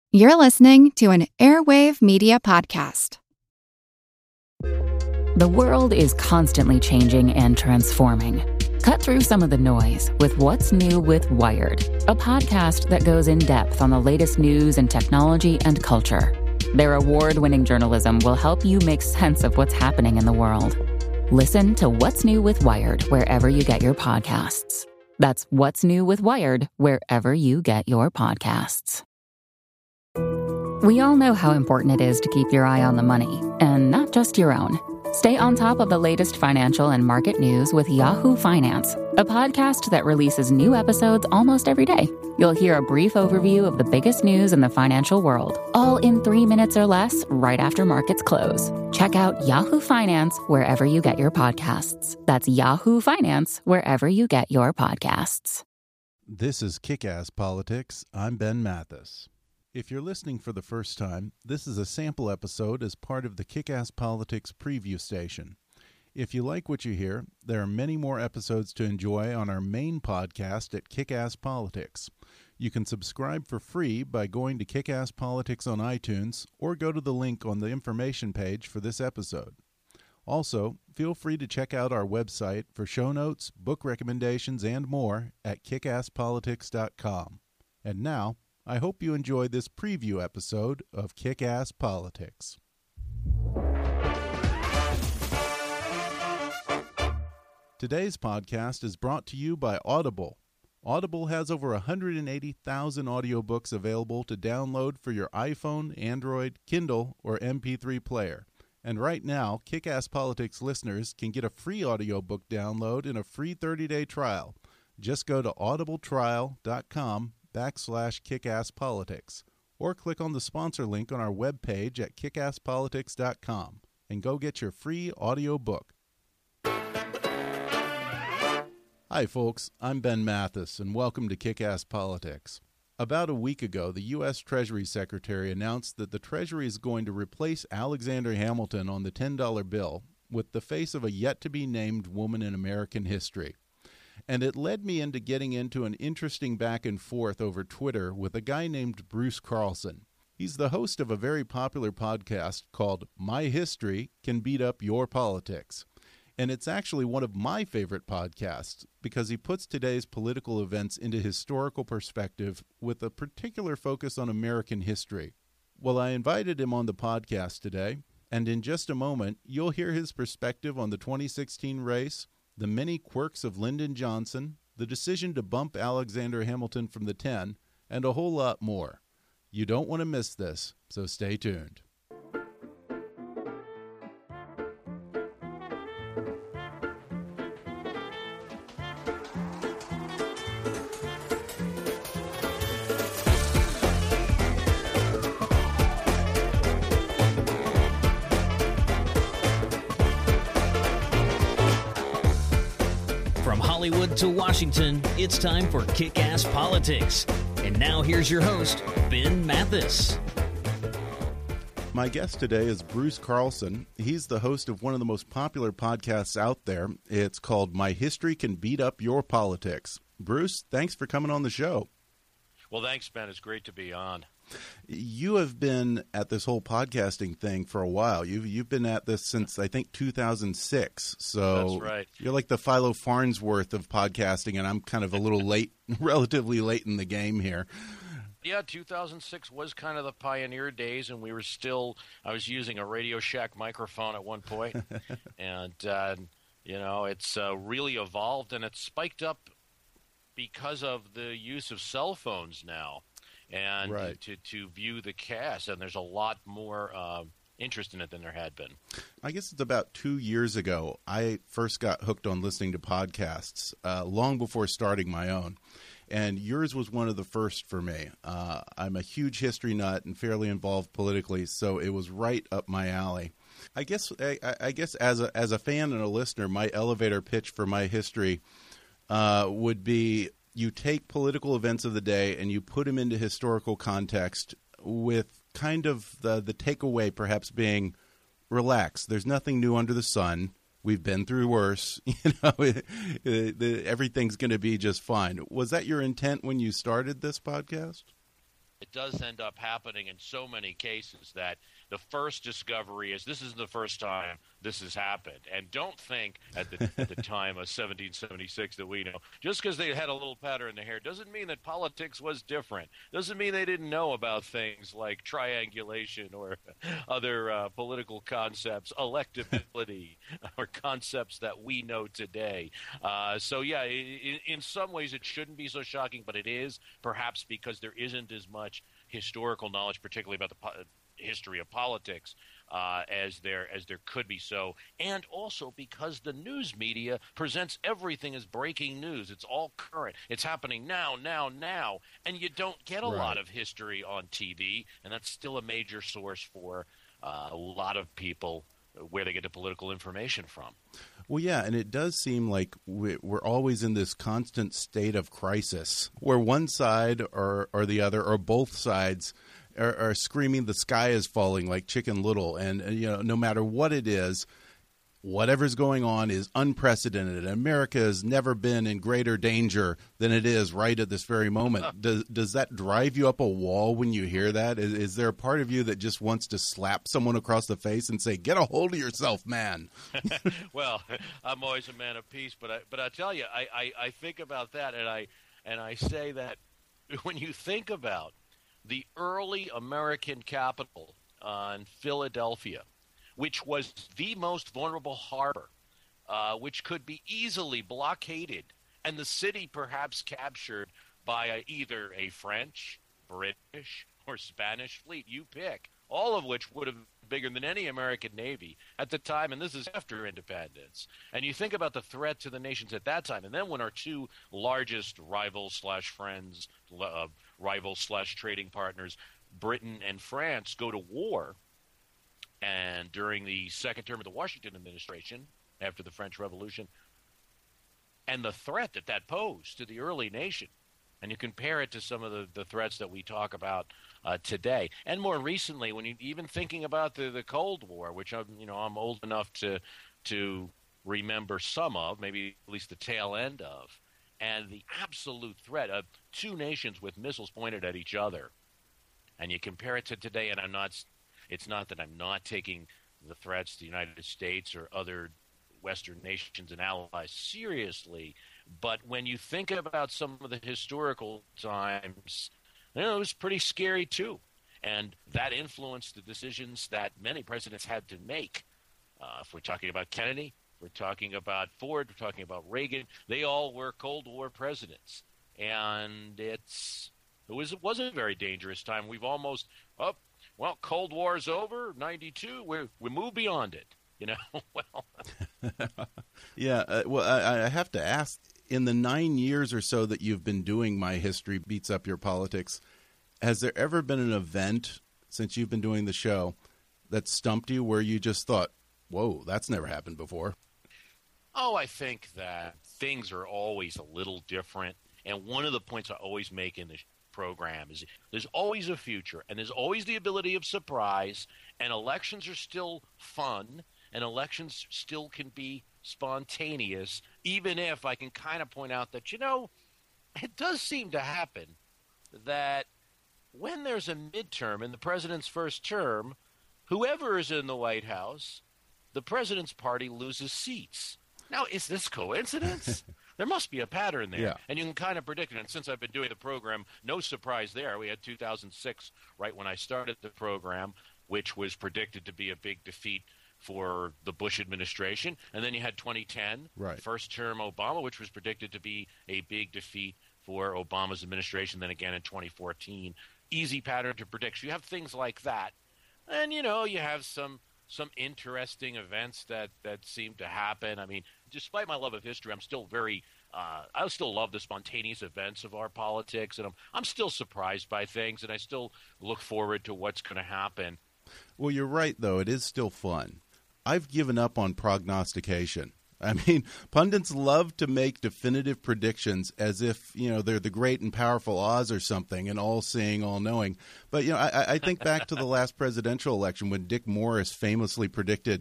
You're listening to an Airwave Media Podcast. The world is constantly changing and transforming. Cut through some of the noise with What's New with Wired, a podcast that goes in depth on the latest news and technology and culture. Their award-winning journalism will help you make sense of what's happening in the world. Listen to What's New with Wired wherever you get your podcasts. That's What's New with Wired wherever you get your podcasts. We all know how important it is to keep your eye on the money, and not just your own. Stay on top of the latest financial and market news with Yahoo Finance, a podcast that releases new episodes almost every day. You'll hear a brief overview of the biggest news in the financial world, all in 3 minutes or less right after markets close. Check out Yahoo Finance wherever you get your podcasts. That's Yahoo Finance wherever you get your podcasts. This is Kick-Ass Politics. I'm Ben Mathis. If you're listening for the first time, this is a sample episode as part of the Kick-Ass Politics preview station. If you like what you hear, there are many more episodes to enjoy on our main podcast at Kick-Ass Politics. You can subscribe for free by going to Kick-Ass Politics on iTunes or go to the link on the information page for this episode. Also, feel free to check out our website for show notes, book recommendations, and more at kickasspolitics.com. And now, I hope you enjoy this preview episode of Kick-Ass Politics. Today's podcast is brought to you by Audible. Audible has over 180,000 audiobooks available to download for your iPhone, Android, Kindle, or MP3 player. And right now, Kick-Ass Politics listeners can get a free audiobook download and a free 30-day trial. Just go to audibletrial.com/kickasspolitics or click on the sponsor link on our webpage at kickasspolitics.com and go get your free audiobook. Hi folks, I'm Ben Mathis and welcome to Kick-Ass Politics. About a week ago, the U.S. Treasury Secretary announced that the Treasury is going to replace Alexander Hamilton on the $10 bill with the face of a yet-to-be-named woman in American history. And it led me into getting into an interesting back and forth over Twitter with a guy named Bruce Carlson. He's the host of a very popular podcast called My History Can Beat Up Your Politics. And it's actually one of my favorite podcasts because he puts today's political events into historical perspective with a particular focus on American history. Well, I invited him on the podcast today, and in just a moment, you'll hear his perspective on the 2016 race, the many quirks of Lyndon Johnson, the decision to bump Alexander Hamilton from the 10, and a whole lot more. You don't want to miss this, so stay tuned. Hollywood to Washington, it's time for Kick-Ass Politics. And now here's your host, Ben Mathis. My guest today is Bruce Carlson. He's the host of one of the most popular podcasts out there. It's called My History Can Beat Up Your Politics. Bruce, thanks for coming on the show. Well, thanks, Ben. It's great to be on. You have been at this whole podcasting thing for a while. You've been at this since, I think, 2006. So that's right. You're like the Philo Farnsworth of podcasting, and I'm kind of a little late, relatively late in the game here. Yeah, 2006 was kind of the pioneer days, and I was using a Radio Shack microphone at one point. And, it's really evolved, and it's spiked up because of the use of cell phones now. And right. to view the cast, and there's a lot more interest in it than there had been. I guess it's about 2 years ago I first got hooked on listening to podcasts, long before starting my own. And yours was one of the first for me. I'm a huge history nut and fairly involved politically, so it was right up my alley. I guess as a fan and a listener, my elevator pitch for My History would be: you take political events of the day and you put them into historical context with kind of the takeaway perhaps being, relax. There's nothing new under the sun. We've been through worse. Everything's going to be just fine. Was that your intent when you started this podcast? it does end up happening in so many cases that the first discovery is this is the first time this has happened. And don't think at the time of 1776 that we know, just because they had a little powder in their hair doesn't mean that politics was different. Doesn't mean they didn't know about things like triangulation or other political concepts, electability, or concepts that we know today. So, yeah, in some ways it shouldn't be so shocking, but it is, perhaps because there isn't as much historical knowledge, particularly about the history of politics, as there could be. So, and also because the news media presents everything as breaking news. It's all current. It's happening now, and you don't get a lot of history on TV, and that's still a major source for a lot of people where they get the political information from. Well, yeah, and it does seem like we're always in this constant state of crisis where one side or the other or both sides are screaming the sky is falling like Chicken Little. And no matter what it is, whatever's going on is unprecedented. America has never been in greater danger than it is right at this very moment. Does that drive you up a wall when you hear that? Is there a part of you that just wants to slap someone across the face and say, get a hold of yourself, man? Well, I'm always a man of peace, but I tell you, I think about that, and I say that when you think about the early American capital in Philadelphia, which was the most vulnerable harbor, which could be easily blockaded, and the city perhaps captured by either a French, British, or Spanish fleet. You pick, all of which would have been bigger than any American Navy at the time, and this is after independence. And you think about the threat to the nations at that time, and then when our two largest rivals/friends, rivals/trading partners, Britain and France, go to war, and during the second term of the Washington administration, after the French Revolution, and the threat that posed to the early nation, and you compare it to some of the threats that we talk about today, and more recently, when you even thinking about the Cold War, which I'm old enough to remember some of, maybe at least the tail end of, and the absolute threat of two nations with missiles pointed at each other, and you compare it to today, and it's not that I'm not taking the threats to the United States or other Western nations and allies seriously, but when you think about some of the historical times, it was pretty scary too. And that influenced the decisions that many presidents had to make. If we're talking about Kennedy, we're talking about Ford, we're talking about Reagan, they all were Cold War presidents. And it was a very dangerous time. We've almost Cold War's over, 92. We move beyond it, Well, yeah. I have to ask. In the 9 years or so that you've been doing My History Beats Up Your Politics, has there ever been an event since you've been doing the show that stumped you where you just thought, "Whoa, that's never happened before"? Oh, I think that things are always a little different, and one of the points I always make in this program is there's always a future, and there's always the ability of surprise, and elections are still fun, and elections still can be spontaneous, even if I can kind of point out that, it does seem to happen that when there's a midterm in the president's first term, whoever is in the White House, the president's party loses seats. Now, is this coincidence? There must be a pattern there, and you can kind of predict it. And since I've been doing the program, no surprise there. We had 2006, right when I started the program, which was predicted to be a big defeat for the Bush administration. And then you had 2010, first term Obama, which was predicted to be a big defeat for Obama's administration. Then again in 2014, easy pattern to predict. So you have things like that. And, you have some interesting events that seem to happen. I mean, despite my love of history, I'm still I still love the spontaneous events of our politics, and I'm still surprised by things, and I still look forward to what's going to happen. Well, you're right, though. It is still fun. I've given up on prognostication. I mean, pundits love to make definitive predictions as if, they're the great and powerful Oz or something and all-seeing, all-knowing. But, I think back to the last presidential election when Dick Morris famously predicted,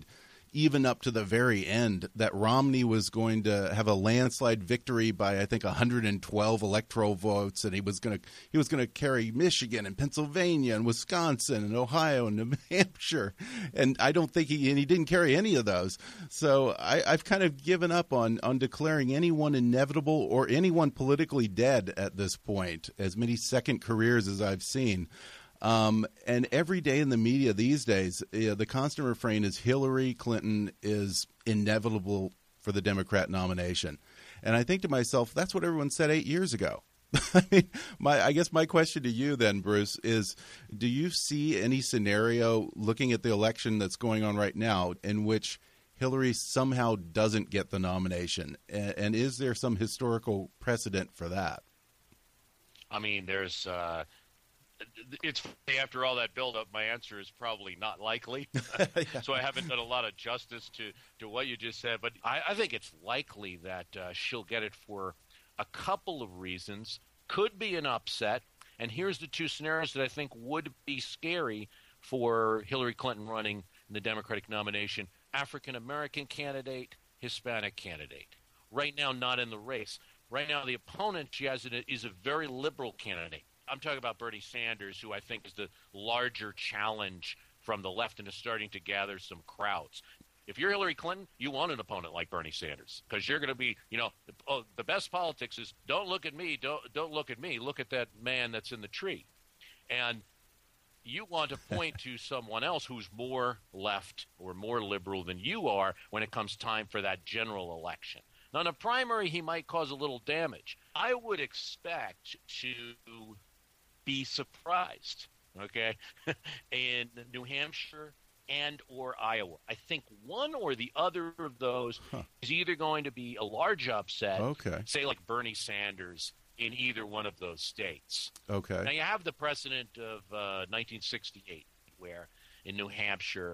even up to the very end, that Romney was going to have a landslide victory by, I think, 112 electoral votes, and he was going to carry Michigan and Pennsylvania and Wisconsin and Ohio and New Hampshire, and I don't think he didn't carry any of those. So I've kind of given up on declaring anyone inevitable or anyone politically dead at this point. As many second careers as I've seen. And every day in the media these days, the constant refrain is Hillary Clinton is inevitable for the Democrat nomination. And I think to myself, that's what everyone said 8 years ago. I mean, I guess my question to you then, Bruce, is do you see any scenario looking at the election that's going on right now in which Hillary somehow doesn't get the nomination? And is there some historical precedent for that? I mean, there's it's after all that buildup, my answer is probably not likely. Yeah. So I haven't done a lot of justice to what you just said. But I think it's likely that she'll get it for a couple of reasons. Could be an upset. And here's the two scenarios that I think would be scary for Hillary Clinton running in the Democratic nomination. African-American candidate, Hispanic candidate. Right now, not in the race. Right now, the opponent she has is a very liberal candidate. I'm talking about Bernie Sanders, who I think is the larger challenge from the left and is starting to gather some crowds. If you're Hillary Clinton, you want an opponent like Bernie Sanders because you're going to be, the best politics is don't look at me, don't look at me, look at that man that's in the tree. And you want to point to someone else who's more left or more liberal than you are when it comes time for that general election. Now, in a primary, he might cause a little damage. I would expect to be surprised, okay, in New Hampshire and or Iowa. I think one or the other of those is either going to be a large upset, say like Bernie Sanders in either one of those states. Okay. Now, you have the precedent of 1968 where in New Hampshire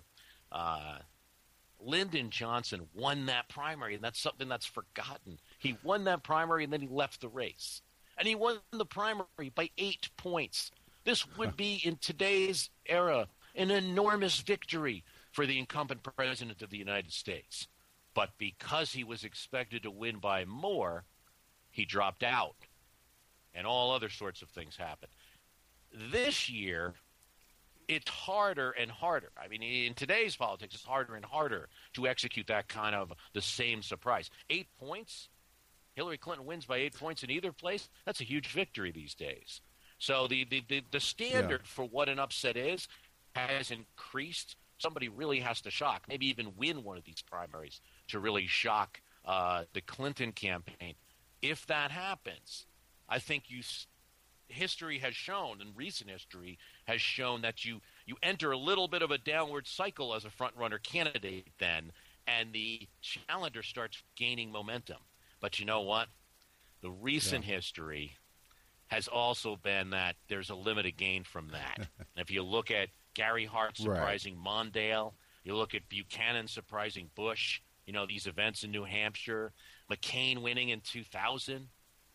Lyndon Johnson won that primary, and that's something that's forgotten. He won that primary, and then he left the race. And he won the primary by 8 points. This would be, in today's era, an enormous victory for the incumbent president of the United States. But because he was expected to win by more, he dropped out. And all other sorts of things happened. This year, it's harder and harder. I mean, in today's politics, it's harder and harder to execute that kind of the same surprise. 8 points? Hillary Clinton wins by 8 points in either place? That's a huge victory these days. So the standard for what an upset is has increased. Somebody really has to shock, maybe even win one of these primaries to really shock the Clinton campaign. If that happens, I think history has shown, and recent history has shown, that you enter a little bit of a downward cycle as a front-runner candidate then, and the challenger starts gaining momentum. But you know what? The recent history has also been that there's a limited gain from that. If you look at Gary Hart surprising Mondale, you look at Buchanan surprising Bush, these events in New Hampshire, McCain winning in 2000,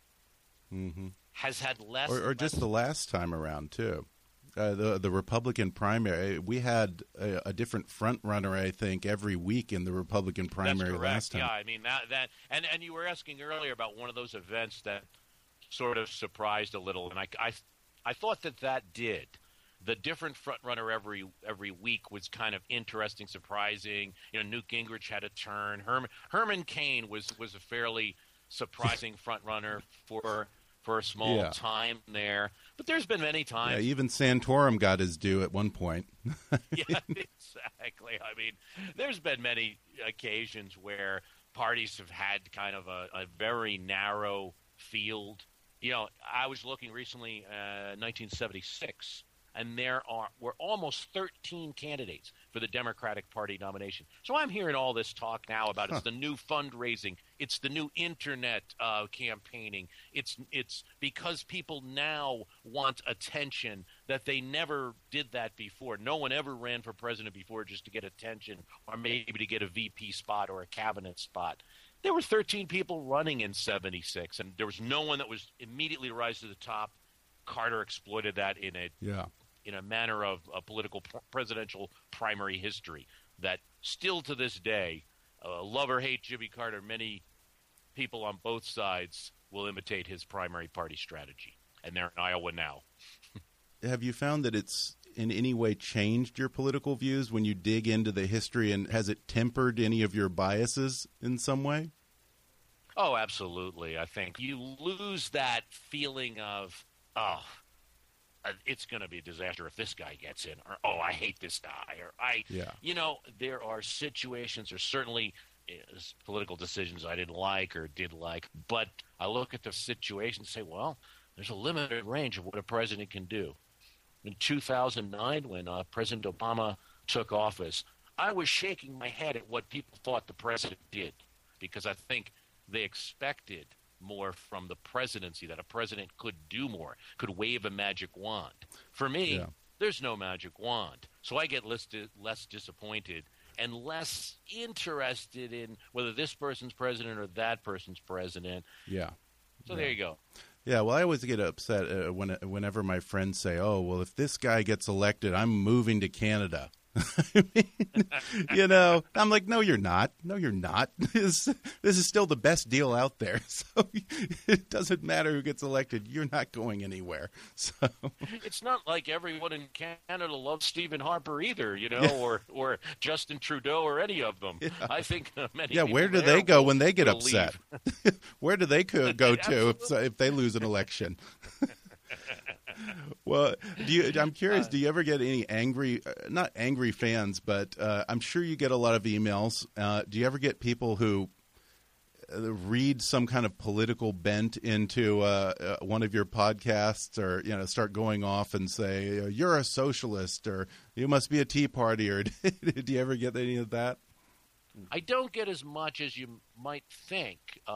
has had less. Or just the last time around, too. The Republican primary, we had a different front runner, I think, every week in the Republican primary last time. Yeah, I mean that, and you were asking earlier about one of those events that sort of surprised a little, and I thought that did. The different front runner every week was kind of interesting, surprising. Newt Gingrich had a turn. Herman Cain was a fairly surprising front runner for a small time there. But there's been many times. Yeah, even Santorum got his due at one point. Yeah, exactly. I mean, there's been many occasions where parties have had kind of a very narrow field. I was looking recently, 1976, and were almost 13 candidates for the Democratic Party nomination. So I'm hearing all this talk now about it's the new fundraising, it's the new internet campaigning. It's because people now want attention that they never did that before. No one ever ran for president before just to get attention or maybe to get a VP spot or a cabinet spot. There were 13 people running in 76, and there was no one that was immediately rise to the top. Carter exploited that in a manner of a presidential primary history. that still to this day, love or hate Jimmy Carter, many people on both sides will imitate his primary party strategy. And they're in Iowa now. Have you found that it's in any way changed your political views when you dig into the history, and has it tempered any of your biases in some way? Oh, absolutely. I think you lose that feeling of, it's going to be a disaster if this guy gets in, or, I hate this guy, or there are situations, or certainly political decisions I didn't like or did like, but I look at the situation and say, well, there's a limited range of what a president can do. In 2009, when President Obama took office, I was shaking my head at what people thought the president did, because I think they expected more from the presidency, that a president could do more, could wave a magic wand. For me, there's no magic wand. So I get less disappointed and less interested in whether this person's president or that person's president. Yeah. So there you go. Yeah, well, I always get upset whenever my friends say, oh, well, if this guy gets elected, I'm moving to Canada. I mean, I'm like, no, you're not. No, you're not. This is still the best deal out there. So it doesn't matter who gets elected. You're not going anywhere. So it's not like everyone in Canada loves Stephen Harper either, or Justin Trudeau or any of them. Yeah. I think many. Yeah, where do they go when they get upset? Where do they go to if they lose an election? Well, I'm curious, do you ever get any angry, not angry fans, but I'm sure you get a lot of emails. Do you ever get people who read some kind of political bent into one of your podcasts, or, start going off and say, you're a socialist, or you must be a Tea Party, or do you ever get any of that? I don't get as much as you might think.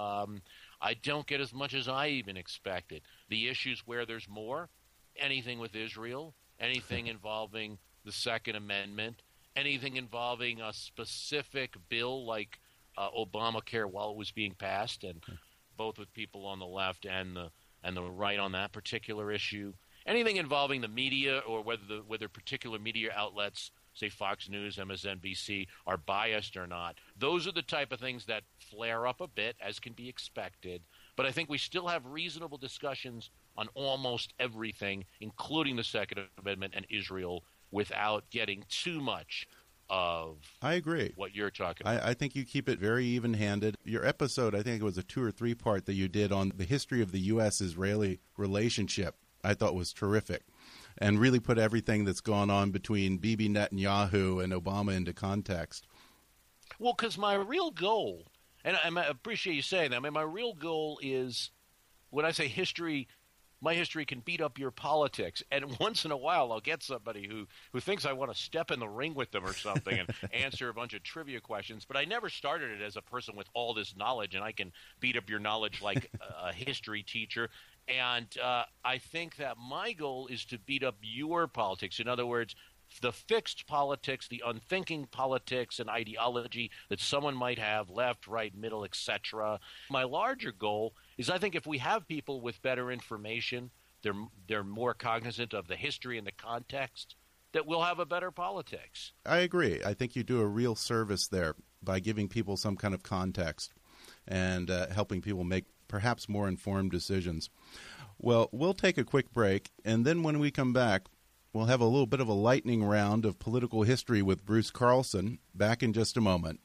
I don't get as much as I even expected. The issues where there's more, anything with Israel, anything involving the Second Amendment, anything involving a specific bill like Obamacare while it was being passed, and both with people on the left and the right on that particular issue, anything involving the media, or whether particular media outlets, say Fox News, MSNBC, are biased or not. Those are the type of things that flare up a bit, as can be expected. But I think we still have reasonable discussions on almost everything, including the Second Amendment and Israel, without getting too much of I agree. What you're talking about. I think you keep it very even-handed. Your episode, I think it was a 2 or 3 part that you did on the history of the U.S.-Israeli relationship, I thought was terrific, and really put everything that's gone on between Bibi Netanyahu and Obama into context. Well, because my real goal, and I appreciate you saying that, my real goal is, when I say history, my history can beat up your politics. And once in a while, I'll get somebody who thinks I want to step in the ring with them or something and answer a bunch of trivia questions. But I never started it as a person with all this knowledge, and I can beat up your knowledge like a history teacher. And I think that my goal is to beat up your politics. In other words, the fixed politics, the unthinking politics and ideology that someone might have, left, right, middle, etc. My larger goal is, I think if we have people with better information, they're more cognizant of the history and the context, that we'll have a better politics. I agree. I think you do a real service there by giving people some kind of context and helping people make perhaps more informed decisions. Well, we'll take a quick break, and then when we come back, we'll have a little bit of a lightning round of political history with Bruce Carlson. Back in just a moment.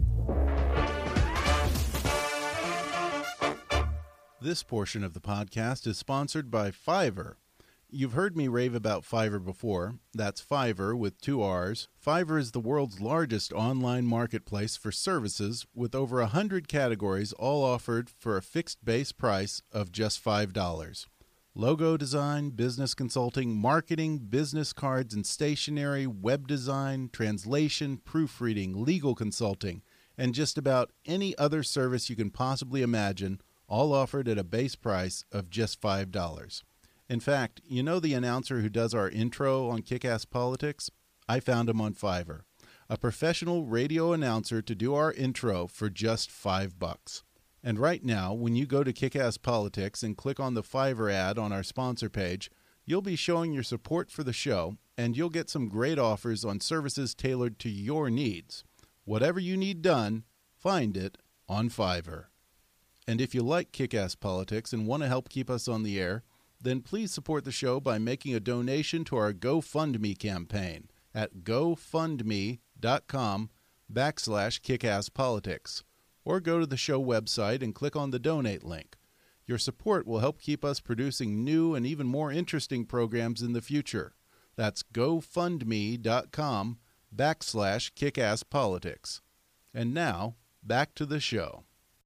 This portion of the podcast is sponsored by Fiverr. You've heard me rave about Fiverr before. That's Fiverr with 2 R's. Fiverr is the world's largest online marketplace for services with over 100 categories, all offered for a fixed base price of just $5. Logo design, business consulting, marketing, business cards and stationery, web design, translation, proofreading, legal consulting, and just about any other service you can possibly imagine, all offered at a base price of just $5. In fact, you know the announcer who does our intro on Kick-Ass Politics? I found him on Fiverr. A professional radio announcer to do our intro for just $5. And right now, when you go to Kick-Ass Politics and click on the Fiverr ad on our sponsor page, You'll be showing your support for the show, and you'll get some great offers on services tailored to your needs. Whatever you need done, find it on Fiverr. And if you like Kick-Ass Politics and want to help keep us on the air, then please support the show by making a donation to our GoFundMe campaign at gofundme.com/kickasspolitics, or go to the show website and click on the donate link. Your support will help keep us producing new and even more interesting programs in the future. That's gofundme.com/kickasspolitics. And now, back to the show.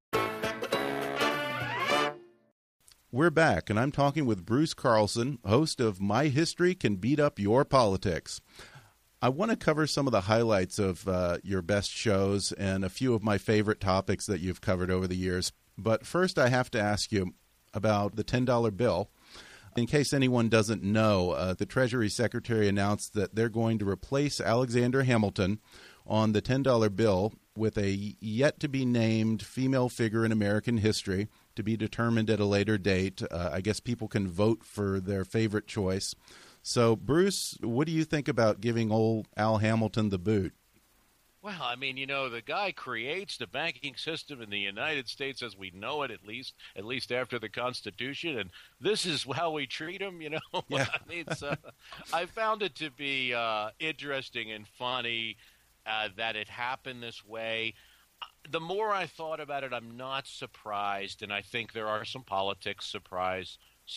We're back, and I'm talking with Bruce Carlson, host of My History Can Beat Up Your Politics. I want to cover some of the highlights of your best shows and a few of my favorite topics that you've covered over the years. But first, I have to ask you about the $10 bill. In case anyone doesn't know, the Treasury Secretary announced that they're going to replace Alexander Hamilton on the $10 bill with a yet-to-be-named female figure in American history, to be determined at a later date. I guess people can vote for their favorite choice. So, Bruce, what do you think about giving old Al Hamilton the boot? Well, I mean, the guy creates the banking system in the United States as we know it, at least after the Constitution, and this is how we treat him, Yeah. I mean, I found it to be interesting and funny that it happened this way. The more I thought about it, I'm not surprised, and I think there are some politics surprise,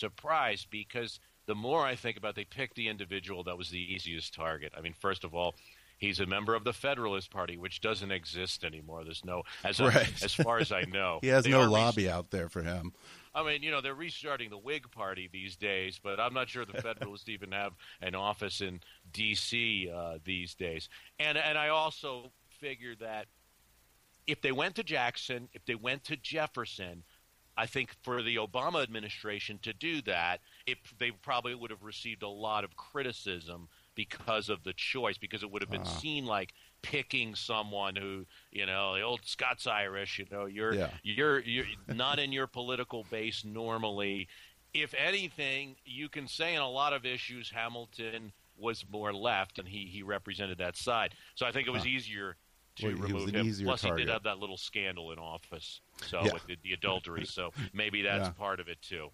because the more I think about it, they picked the individual that was the easiest target. I mean, first of all, he's a member of the Federalist Party, which doesn't exist anymore. There's no, as far as I know. He has no lobby out there for him. I mean, they're restarting the Whig Party these days, but I'm not sure the Federalists even have an office in D.C. These days. And I also figured that if they went to Jackson, if they went to Jefferson, I think for the Obama administration to do that, they probably would have received a lot of criticism because of the choice, because it would have been seen like picking someone who, the old Scots-Irish, you're not in your political base normally. If anything, you can say in a lot of issues Hamilton was more left, and he represented that side. So I think it was easier to remove him. Plus, he did have that little scandal in office, with the adultery. So maybe that's part of it too.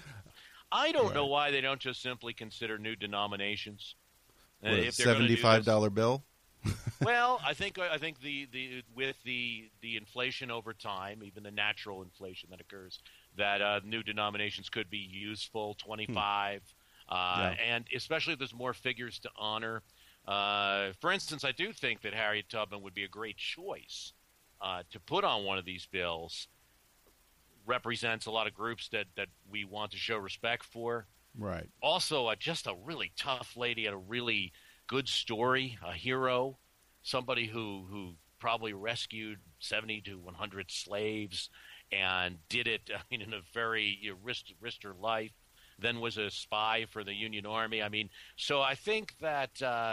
I don't know why they don't just simply consider new denominations. If they're $75 bill. Well, I think with the inflation over time, even the natural inflation that occurs, that new denominations could be useful. 25, and especially if there's more figures to honor. For instance, I do think that Harriet Tubman would be a great choice to put on one of these bills. Represents a lot of groups that we want to show respect for. Right. Also, just a really tough lady and a really good story, a hero, somebody who probably rescued 70 to 100 slaves and did it in a very risked her life. Then was a spy for the Union Army. I mean, so I think that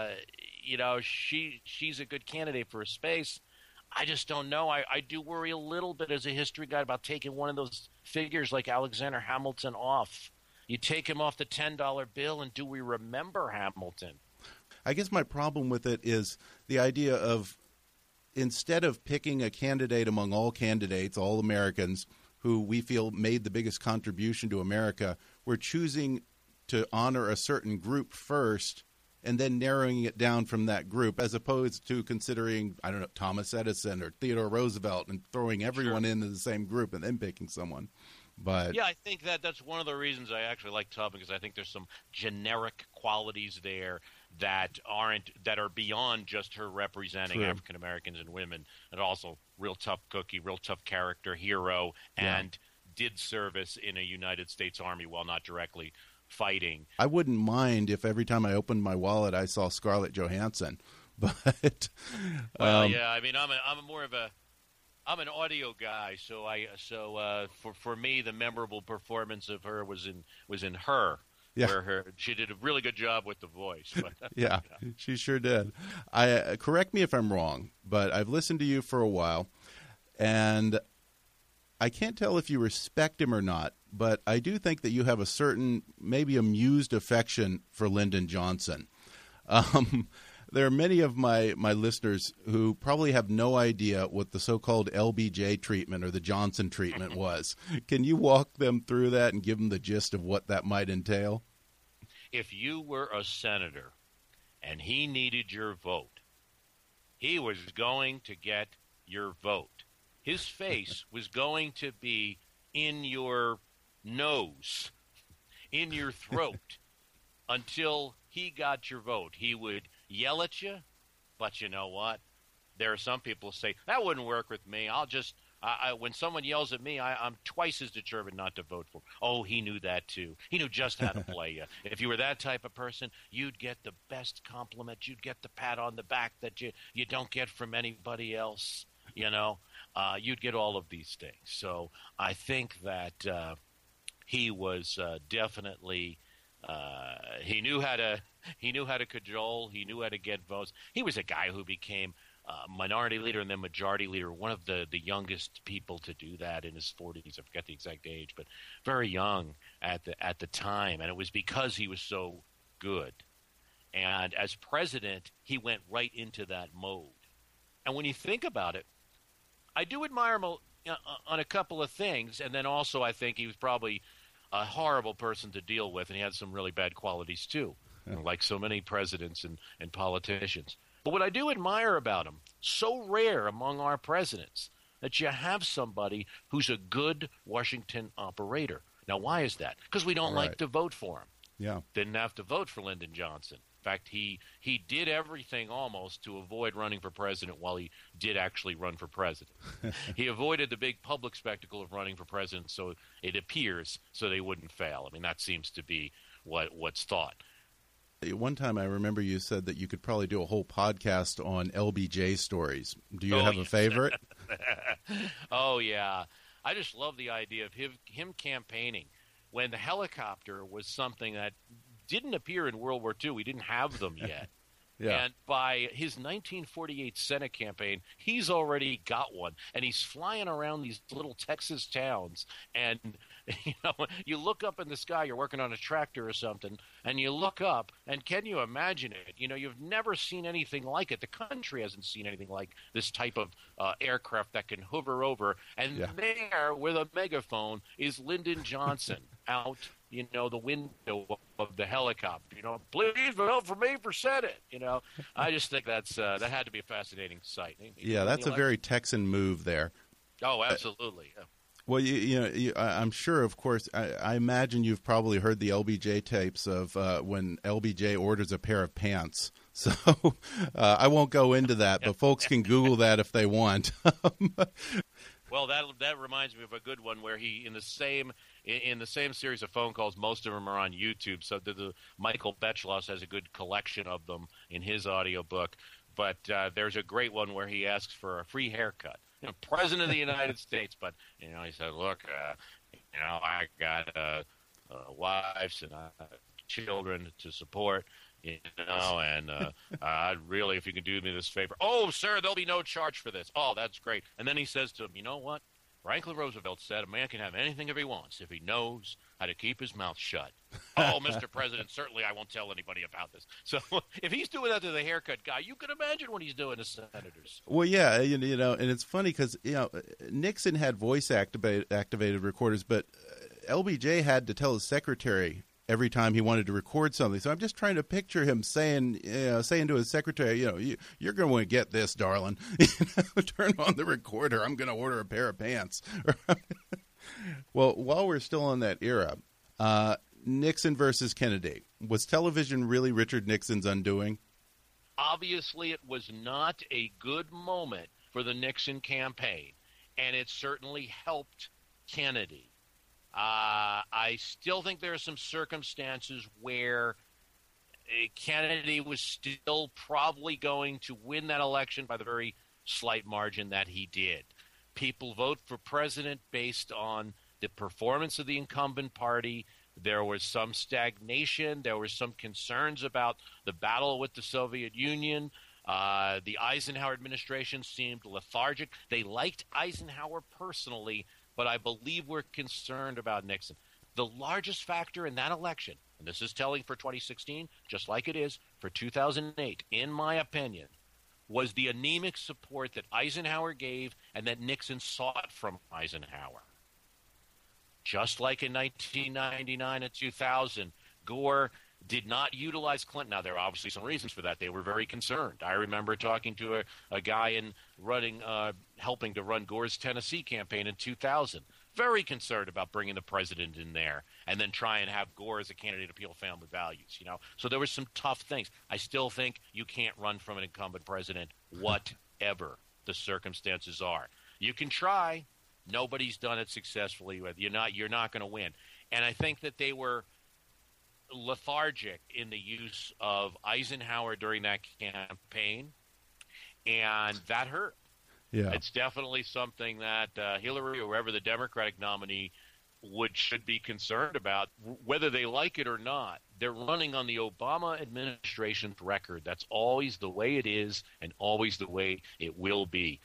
she's a good candidate for a space. I just don't know. I do worry a little bit as a history guy about taking one of those figures like Alexander Hamilton off. You take him off the $10 bill, and do we remember Hamilton? I guess my problem with it is the idea of, instead of picking a candidate among all candidates, all Americans, who we feel made the biggest contribution to America, we're choosing to honor a certain group first and then narrowing it down from that group, as opposed to considering, I don't know, Thomas Edison or Theodore Roosevelt and throwing everyone into the same group and then picking someone. But yeah, I think that's one of the reasons I actually like Tubman, because I think there's some generic qualities there that are beyond just her representing African Americans and women, and also real tough cookie, real tough character, hero, and did service in a United States Army while not directly fighting. I wouldn't mind if every time I opened my wallet I saw Scarlett Johansson, but I mean, I'm an audio guy, so for me the memorable performance of her was in Her. Yeah. Where she did a really good job with the voice. But, yeah, she sure did. Correct me if I'm wrong, but I've listened to you for a while, and I can't tell if you respect him or not, but I do think that you have a certain, maybe amused affection for Lyndon Johnson. There are many of my listeners who probably have no idea what the so-called LBJ treatment or the Johnson treatment was. Can you walk them through that and give them the gist of what that might entail? If you were a senator and he needed your vote, he was going to get your vote. His face was going to be in your nose, in your throat, until he got your vote. He would yell at you, but you know what? There are some people who say, that wouldn't work with me. When someone yells at me, I'm twice as determined not to vote for him. Oh, he knew that too. He knew just how to play you. If you were that type of person, you'd get the best compliment. You'd get the pat on the back that you don't get from anybody else. You'd get all of these things. So I think that he was definitely he knew how to cajole. He knew how to get votes. He was a guy who became minority leader and then majority leader, one of the youngest people to do that in his 40s. I forget the exact age, but very young at the time. And it was because he was so good. And as president, he went right into that mode. And when you think about it, I do admire him on a couple of things. And then also I think he was probably a horrible person to deal with, and he had some really bad qualities too, like so many presidents and politicians. But what I do admire about him, so rare among our presidents, that you have somebody who's a good Washington operator. Now, why is that? Because we don't like to vote for him. Yeah. Didn't have to vote for Lyndon Johnson. In fact, he did everything almost to avoid running for president while he did actually run for president. He avoided the big public spectacle of running for president, so it appears, so they wouldn't fail. I mean, that seems to be what's thought. One time I remember you said that you could probably do a whole podcast on LBJ stories. Do you have a favorite? Oh, yeah. I just love the idea of him campaigning when the helicopter was something that didn't appear in World War II. We didn't have them yet. Yeah. And by his 1948 Senate campaign, he's already got one. And he's flying around these little Texas towns. And, you look up in the sky, you're working on a tractor or something, and you look up, and can you imagine it? You've never seen anything like it. The country hasn't seen anything like this type of aircraft that can hover over. And there, with a megaphone, is Lyndon Johnson out the window of the helicopter, please vote for me for Senate. I just think that had to be a fascinating sight. That's a very Texan move there. Oh, absolutely. Yeah. Well, I'm sure, of course, I imagine you've probably heard the LBJ tapes of when LBJ orders a pair of pants. So I won't go into that, but folks can Google that if they want. Well, that reminds me of a good one where he in the same series of phone calls, most of them are on YouTube. So the Michael Beschloss has a good collection of them in his audiobook. But there's a great one where he asks for a free haircut. President of the United States, but he said, "Look, I got wives and children to support." And I'd really, if you could do me this favor. Oh, sir, there'll be no charge for this. Oh, that's great. And then he says to him, you know what? Franklin Roosevelt said a man can have anything if he wants if he knows how to keep his mouth shut. Oh, Mr. President, certainly I won't tell anybody about this. So if he's doing that to the haircut guy, you can imagine what he's doing to senators. Well, yeah, and it's funny because Nixon had voice activated recorders, but LBJ had to tell his secretary every time he wanted to record something. So I'm just trying to picture him saying to his secretary, you're going to get this, darling. Turn on the recorder. I'm going to order a pair of pants. Well, while we're still on that era, Nixon versus Kennedy. Was television really Richard Nixon's undoing? Obviously, it was not a good moment for the Nixon campaign, and it certainly helped Kennedy. I still think there are some circumstances where Kennedy was still probably going to win that election by the very slight margin that he did. People vote for president based on the performance of the incumbent party. There was some stagnation. There were some concerns about the battle with the Soviet Union. The Eisenhower administration seemed lethargic. They liked Eisenhower personally, but I believe we're concerned about Nixon. The largest factor in that election, and this is telling for 2016, just like it is for 2008, in my opinion, was the anemic support that Eisenhower gave and that Nixon sought from Eisenhower. Just like in 1999 and 2000, Gore did not utilize Clinton. Now, there are obviously some reasons for that. They were very concerned. I remember talking to a guy helping to run Gore's Tennessee campaign in 2000. Very concerned about bringing the president in there and then try and have Gore as a candidate appeal family values, So there were some tough things. I still think you can't run from an incumbent president, whatever the circumstances are. You can try. Nobody's done it successfully. You're not going to win. And I think that they were lethargic in the use of Eisenhower during that campaign, and that hurt. Yeah. It's definitely something that Hillary or whoever the Democratic nominee should be concerned about, whether they like it or not. They're running on the Obama administration's record. That's always the way it is and always the way it will be.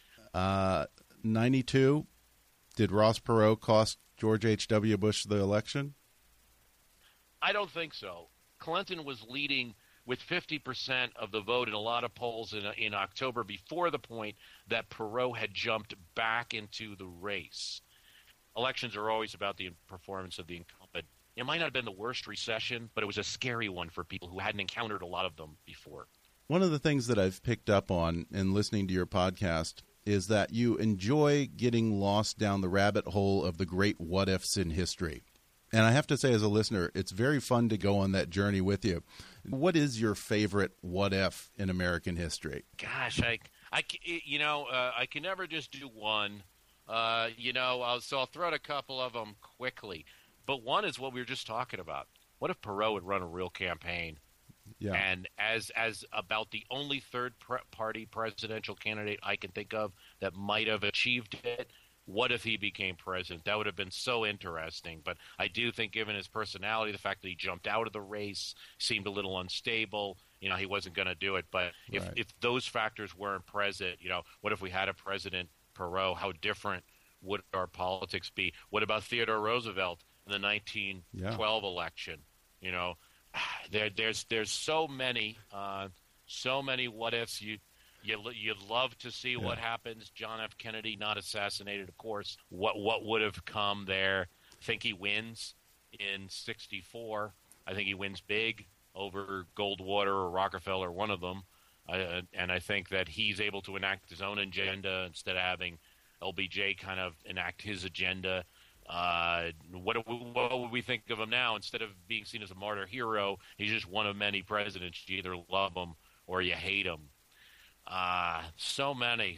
92, did Ross Perot cost George H.W. Bush the election? I don't think so. Clinton was leading with 50% of the vote in a lot of polls in October before the point that Perot had jumped back into the race. Elections are always about the performance of the incumbent. It might not have been the worst recession, but it was a scary one for people who hadn't encountered a lot of them before. One of the things that I've picked up on in listening to your podcast is that you enjoy getting lost down the rabbit hole of the great what-ifs in history. And I have to say, as a listener, it's very fun to go on that journey with you. What is your favorite what-if in American history? Gosh, I can never just do one. So I'll throw out a couple of them quickly. But one is what we were just talking about. What if Perot would run a real campaign? Yeah. And as about the only third-party presidential candidate I can think of that might have achieved it, what if he became president? That would have been so interesting. But I do think, given his personality, the fact that he jumped out of the race, seemed a little unstable, he wasn't going to do it. But if those factors weren't present, what if we had a President Perot? How different would our politics be? What about Theodore Roosevelt in the 1912 election? There's so many what ifs. You'd love to see what happens. John F. Kennedy not assassinated, of course. What would have come there? I think he wins in 1964. I think he wins big over Goldwater or Rockefeller, one of them. And I think that he's able to enact his own agenda instead of having LBJ kind of enact his agenda. What would we think of him now? Instead of being seen as a martyr hero, he's just one of many presidents. You either love him or you hate him. So many.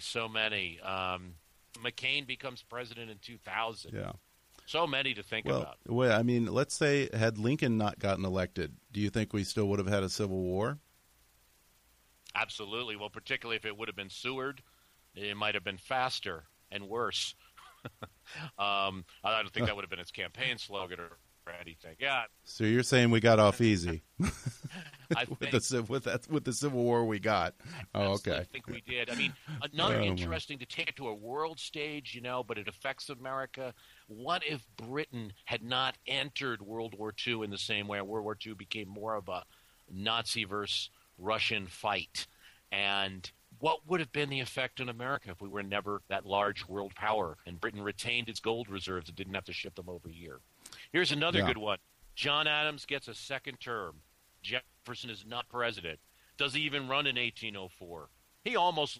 McCain becomes president in 2000. Yeah. So many to think about. Well, I mean, let's say had Lincoln not gotten elected, do you think we still would have had a civil war? Absolutely. Well, particularly if it would have been Seward, it might have been faster and worse. I don't think that would have been its campaign slogan or anything. Yeah. So you're saying we got off easy I think, with the Civil War we got. Oh, okay. I think we did. I mean, another interesting to take it to a world stage, but it affects America. What if Britain had not entered World War II in the same way? World War II became more of a Nazi versus Russian fight. And what would have been the effect on America if we were never that large world power and Britain retained its gold reserves and didn't have to ship them over here? Here's another good one. John Adams gets a second term. Jefferson is not president. Does he even run in 1804? He almost,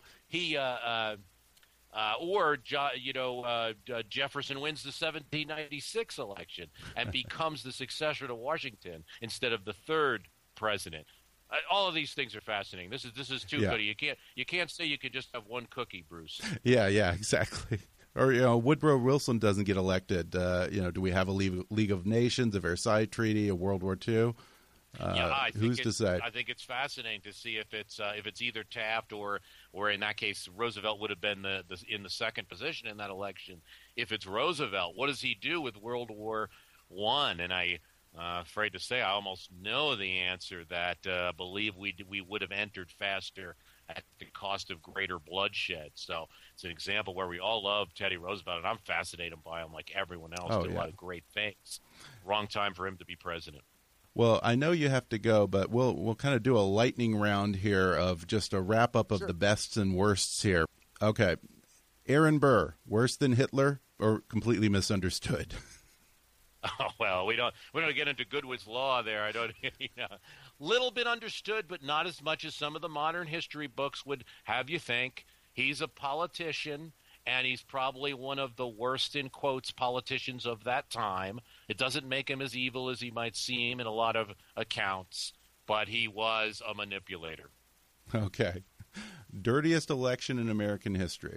Jefferson wins the 1796 election and becomes the successor to Washington instead of the third president. All of these things are fascinating. This is too good. You can't say you could just have one cookie, Bruce. Yeah, exactly. Or Woodrow Wilson doesn't get elected. Do we have a League of Nations, a Versailles Treaty, a World War II? Who's to say? I think it's fascinating to see if it's either Taft or in that case Roosevelt would have been in the second position in that election. If it's Roosevelt, what does he do with World War I? And I afraid to say I almost know the answer. That believe we would have entered faster at the cost of greater bloodshed. So it's an example where we all love Teddy Roosevelt, and I'm fascinated by him like everyone else. Did a lot of great things. Wrong time for him to be president. Well, I know you have to go, but we'll kind of do a lightning round here of just a wrap-up of the bests and worsts here. Okay. Aaron Burr, worse than Hitler or completely misunderstood? Oh, well, we don't get into Goodwood's law there. I don't, little bit understood, but not as much as some of the modern history books would have you think. He's a politician, and he's probably one of the worst, in quotes, politicians of that time. It doesn't make him as evil as he might seem in a lot of accounts, but he was a manipulator. Okay. Dirtiest election in American history?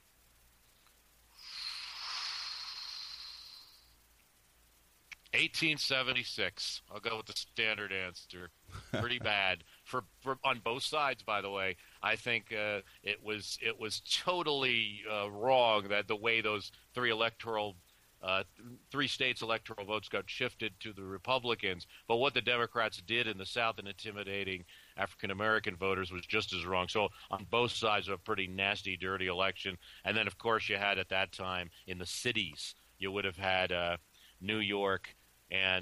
1876. I'll go with the standard answer. Pretty bad for on both sides, by the way. I think it was totally wrong that the way those three states electoral votes got shifted to the Republicans. But what the Democrats did in the South in intimidating African American voters was just as wrong. So on both sides of a pretty nasty, dirty election. And then, of course, you had at that time in the cities, you would have had New York and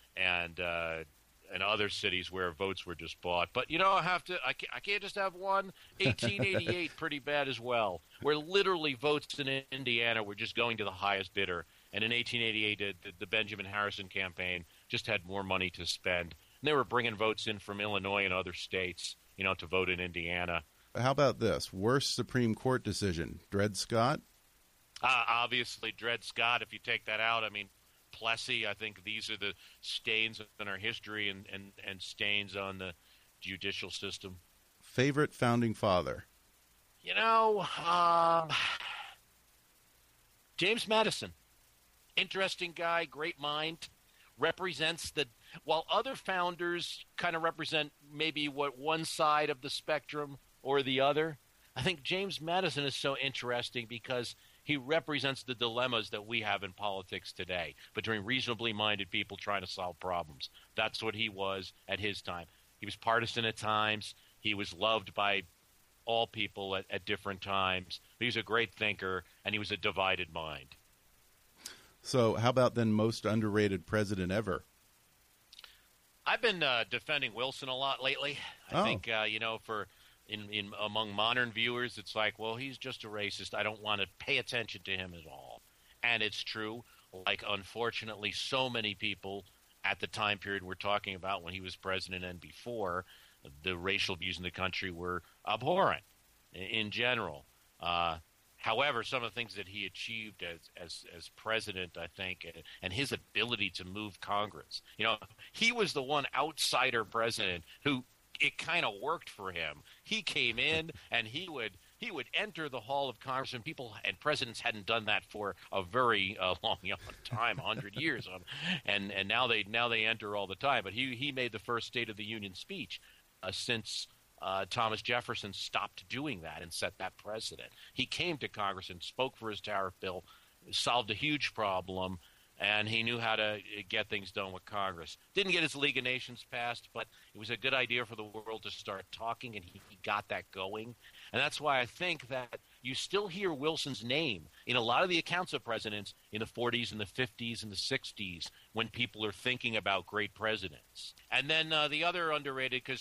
other cities where votes were just bought. But I can't just have one. 1888, pretty bad as well, where literally votes in Indiana were just going to the highest bidder. And in 1888, the Benjamin Harrison campaign just had more money to spend. And they were bringing votes in from Illinois and other states, to vote in Indiana. How about this? Worst Supreme Court decision, Dred Scott? Obviously, Dred Scott, if you take that out, Plessy, I think these are the stains in our history and stains on the judicial system. Favorite founding father? James Madison. Interesting guy, great mind, represents while other founders kind of represent maybe one side of the spectrum or the other, I think James Madison is so interesting because he represents the dilemmas that we have in politics today between reasonably minded people trying to solve problems. That's what he was at his time. He was partisan at times. He was loved by all people at different times. He was a great thinker, and he was a divided mind. So how about then most underrated president ever? I've been defending Wilson a lot lately. I think, In among modern viewers, it's like, well, he's just a racist. I don't want to pay attention to him at all. And it's true. Like, unfortunately, so many people at the time period we're talking about when he was president and before, the racial views in the country were abhorrent in general. However, some of the things that he achieved as president, I think, and his ability to move Congress. He was the one outsider president who – it kind of worked for him. He came in and he would enter the hall of Congress, and people and presidents hadn't done that for a very long time, 100 years, and now they enter all the time. But he made the first State of the Union speech since Thomas Jefferson stopped doing that and set that precedent. He came to Congress and spoke for his tariff bill, solved a huge problem. And he knew how to get things done with Congress. Didn't get his League of Nations passed, but it was a good idea for the world to start talking, and he got that going. And that's why I think that you still hear Wilson's name in a lot of the accounts of presidents in the 40s and the 50s and the 60s when people are thinking about great presidents. And then the other underrated, because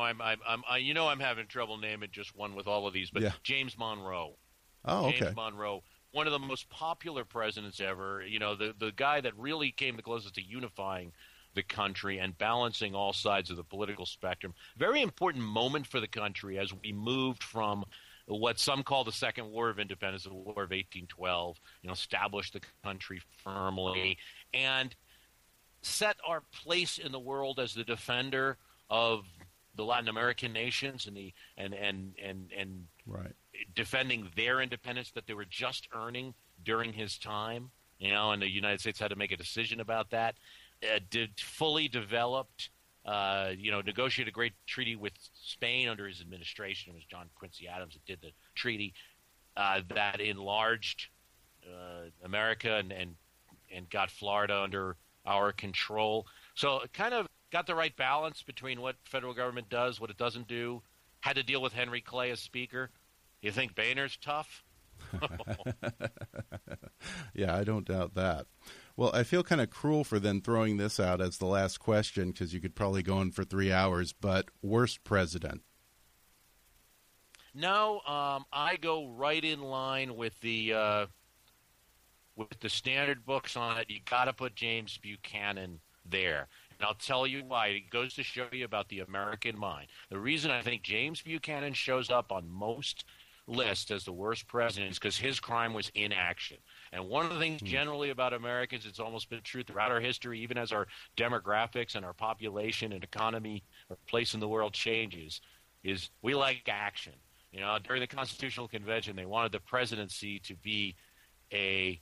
I'm having trouble naming just one with all of these, but James Monroe. Oh, okay. James Monroe. One of the most popular presidents ever, the guy that really came the closest to unifying the country and balancing all sides of the political spectrum. Very important moment for the country as we moved from what some call the Second War of Independence, the War of 1812, established the country firmly and set our place in the world as the defender of the Latin American nations and right. defending their independence that they were just earning during his time, and the United States had to make a decision about that. Fully developed, negotiated a great treaty with Spain under his administration. It was John Quincy Adams that did the treaty that enlarged America and got Florida under our control. So it kind of got the right balance between what federal government does, what it doesn't do, had to deal with Henry Clay as Speaker. You think Boehner's tough? Yeah, I don't doubt that. Well, I feel kind of cruel for then throwing this out as the last question because you could probably go on for 3 hours, but worst president? No, I go right in line with the standard books on it. You got to put James Buchanan there. And I'll tell you why. It goes to show you about the American mind. The reason I think James Buchanan shows up on most lists as the worst president is because his crime was inaction. And one of the things generally about Americans, it's almost been true throughout our history, even as our demographics and our population and economy or place in the world changes, is we like action. You know, during the Constitutional Convention, they wanted the presidency to be an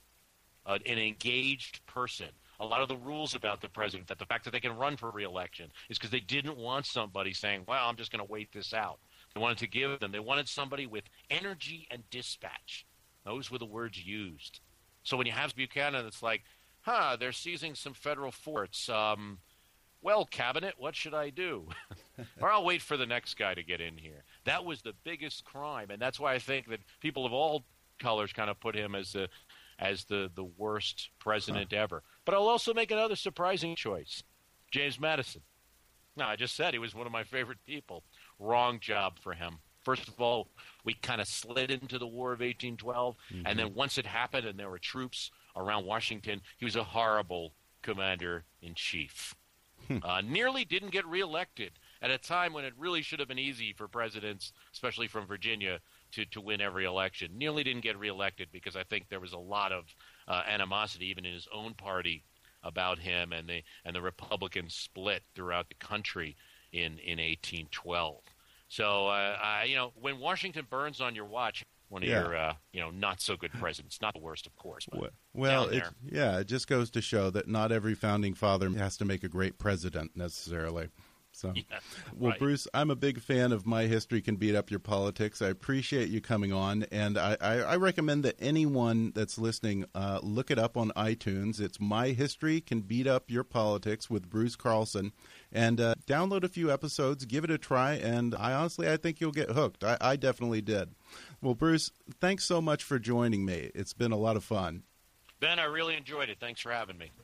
engaged person. A lot of the rules about the president, that the fact that they can run for re-election, is because they didn't want somebody saying, well, I'm just going to wait this out. They wanted somebody with energy and dispatch. Those were the words used. So when you have Buchanan, it's like, they're seizing some federal forts. Well, Cabinet, what should I do? Or I'll wait for the next guy to get in here. That was the biggest crime, and that's why I think that people of all colors kind of put him as the worst president ever. But I'll also make another surprising choice, James Madison. No, I just said he was one of my favorite people. Wrong job for him. First of all, we kind of slid into the War of 1812, and then once it happened and there were troops around Washington, he was a horrible commander-in-chief. Nearly didn't get reelected at a time when it really should have been easy for presidents, especially from Virginia, to win every election. Nearly didn't get reelected because I think there was a lot of animosity even in his own party about him, and the Republicans split throughout the country in 1812. So, when Washington burns on your watch, one of your, not so good presidents, not the worst, of course. But it just goes to show that not every founding father has to make a great president necessarily. So, right. Bruce, I'm a big fan of My History Can Beat Up Your Politics. I appreciate you coming on, and I recommend that anyone that's listening look it up on iTunes. It's My History Can Beat Up Your Politics with Bruce Carlson, and download a few episodes, give it a try, and I think you'll get hooked. I definitely did. Well, Bruce, thanks so much for joining me. It's been a lot of fun. Ben, I really enjoyed it. Thanks for having me.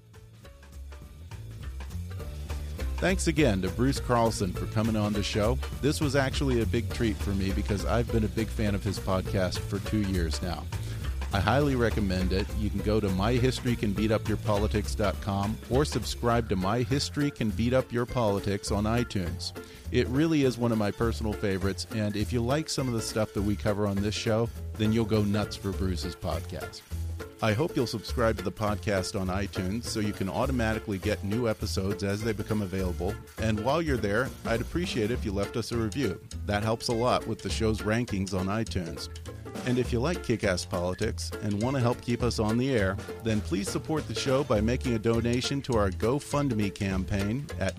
Thanks again to Bruce Carlson for coming on the show. This was actually a big treat for me because I've been a big fan of his podcast for 2 years now. I highly recommend it. You can go to myhistorycanbeatupyourpolitics.com or subscribe to My History Can Beat Up Your Politics on iTunes. It really is one of my personal favorites, and if you like some of the stuff that we cover on this show, then you'll go nuts for Bruce's podcast. I hope you'll subscribe to the podcast on iTunes so you can automatically get new episodes as they become available. And while you're there, I'd appreciate it if you left us a review. That helps a lot with the show's rankings on iTunes. And if you like Kick-Ass Politics and want to help keep us on the air, then please support the show by making a donation to our GoFundMe campaign at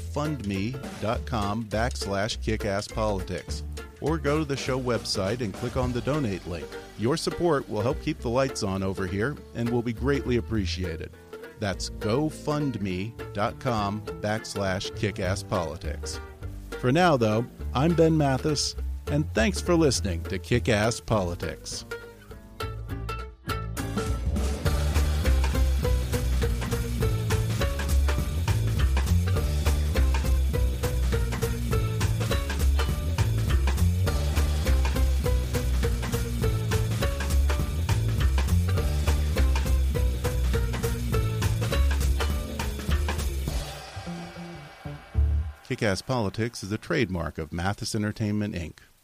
gofundme.com/kickasspolitics. Or go to the show website and click on the donate link. Your support will help keep the lights on over here and will be greatly appreciated. That's gofundme.com/kickasspolitics. For now, though, I'm Ben Mathis, and thanks for listening to Kick-Ass Politics. Kick-Ass Politics is a trademark of Mathis Entertainment, Inc.